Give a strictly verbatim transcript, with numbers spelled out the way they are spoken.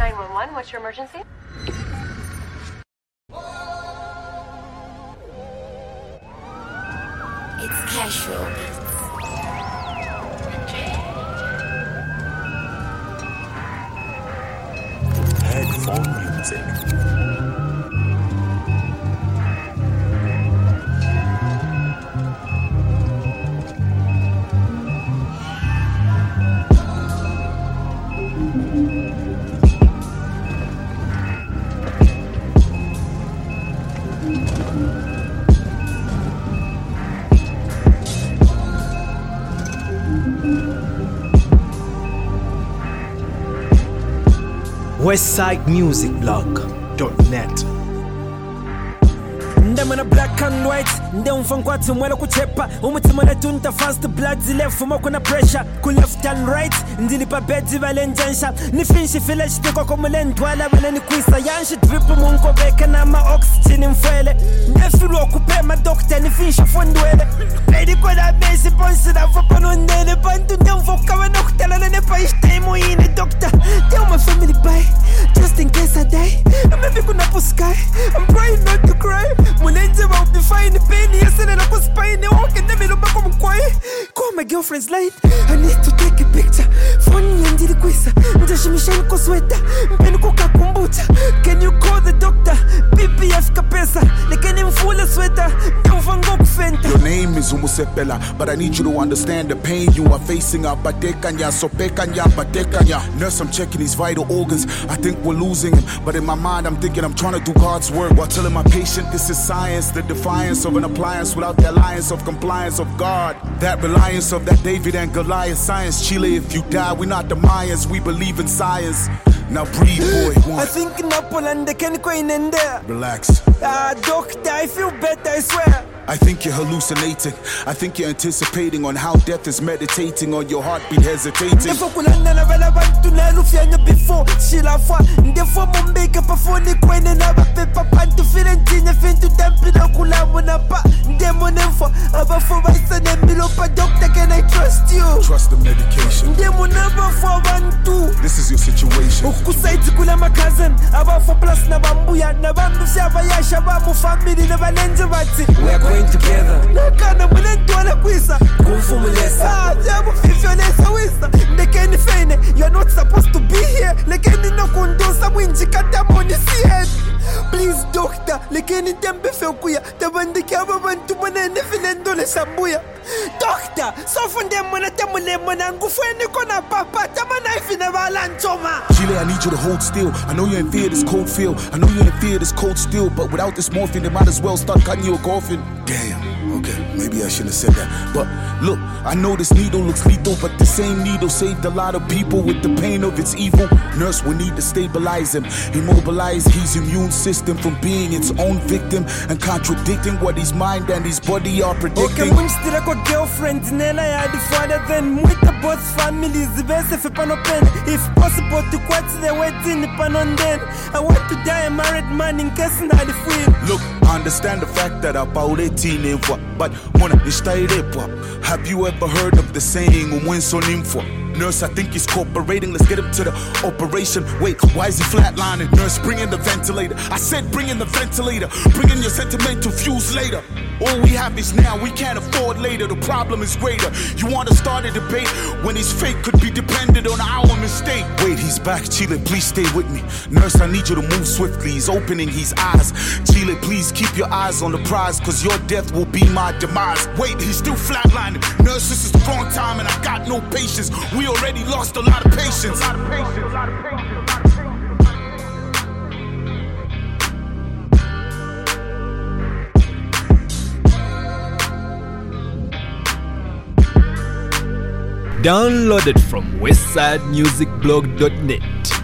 nine one one, what's your emergency? It's Casual Beats. Headphone music. westside music blog dot net. Ndamana black and white nde umfankwati mwela kuchepa umutima netunta fast blood zile fuma kuna pressure ku left and right ndilipa bedi valenjansha nifinshi village tiko komulendwala vale nikwisa yanshi drip munko beka na ma oxygen mfwele nefilo kupema doctor nifinshi fondwele lady kola base ponsi da fopano ndele bantu ndemfoka vanokutala ne pa istemo ine doctor tell my family bye just in case I die maybe kuna puskai I'm trying not to cry Mulenze will be fine, pain, yes, and I was spine, walk in the middle back of quiet. Call my girlfriend's light. I need to take a picture. Funny and did quissa. Ndashimishako sweater. Mpenukoka kumbucha. Can you call the doctor? P P F kapesa. Lekeni mfule sweater. Mfango kufenta. Your name is Umusepela, but I need you to understand the pain you are facing. Abatekanya, sopekanya, batekanya. Nurse, I'm checking his vital organs. I think we're losing him, but in my mind, I'm thinking I'm trying to do God's work while telling my patient this is science, the defiance of an appliance without the alliance of compliance of God. That reliance of that David and Goliath science. Chile, if you die, we're not the Mayans, we believe in science. Now breathe, boy. One. I think Napoleon, they can go in and there. Relax. Ah, doctor, I feel better, I swear. I think you're hallucinating. I think you're anticipating on how death is meditating on your heartbeat hesitating. Before she la foi, ndefo mumbeke pafoni kwene na bapepa pantu feeling tinye fintu tempina kula muna pa ndemo nemfo abafo baisane milo pa doctor can I trust you? Trust the medication. Ndemo number for one two. This is your situation. Ukusaiti kula my cousin abafo plus na bambuya na bambu siaba yasha bamu family na balenze bati. We are going together. Nakana mulentu wala kwisa kumfumulesa. Ah, jabu fifionesa wisa ndekeni fene. You're not supposed to be here. Lekeni no kundosa mwinji kata moni siye. Please doctor, lekeni tembe fekuya. Tabandiki aba bantu mwana nefilendo le sambuya. Doctor, sofunde mwana temule mwana ngufweni kona papa. Tamana ifine balanchoma. Chile, I need you to hold still. I know you're in fear this cold feel. I know you're in fear this cold still. But without this morphine, they might as well start cutting you a coffin. Damn. Okay, maybe I shouldn't have said that. But look, I know this needle looks lethal, but the same needle saved a lot of people with the pain of its evil. Nurse will need to stabilize him, immobilize his immune system from being its own victim and contradicting what his mind and his body are predicting. Okay, munstira kwa girlfriend nela ya the father then mwita both families bese fe panopen. If possible to quit the wedding panonden. I want to die a married man in case na the free. Look, I understand the fact that about eighteen in but mwana nishtairepwa. Have you ever heard of the saying umwenso nimfwa? Nurse, I think he's cooperating. Let's get him to the operation. Wait, why is he flatlining? Nurse, bring in the ventilator. I said bring in the ventilator. Bring in your sentimental fuse later. All we have is now, we can't afford later. The problem is greater. You want to start a debate when his fate could be dependent on our mistake. Wait, he's back. Chile, please stay with me. Nurse, I need you to move swiftly. He's opening his eyes. Chile, please keep your eyes on the prize, cause your death will be my demise. Wait, he's still flatlining. Nurse, this is the wrong time and I got no patience. We already lost a lot of patience. A lot of patience. A lot of patience. Downloaded from westside music blog dot net.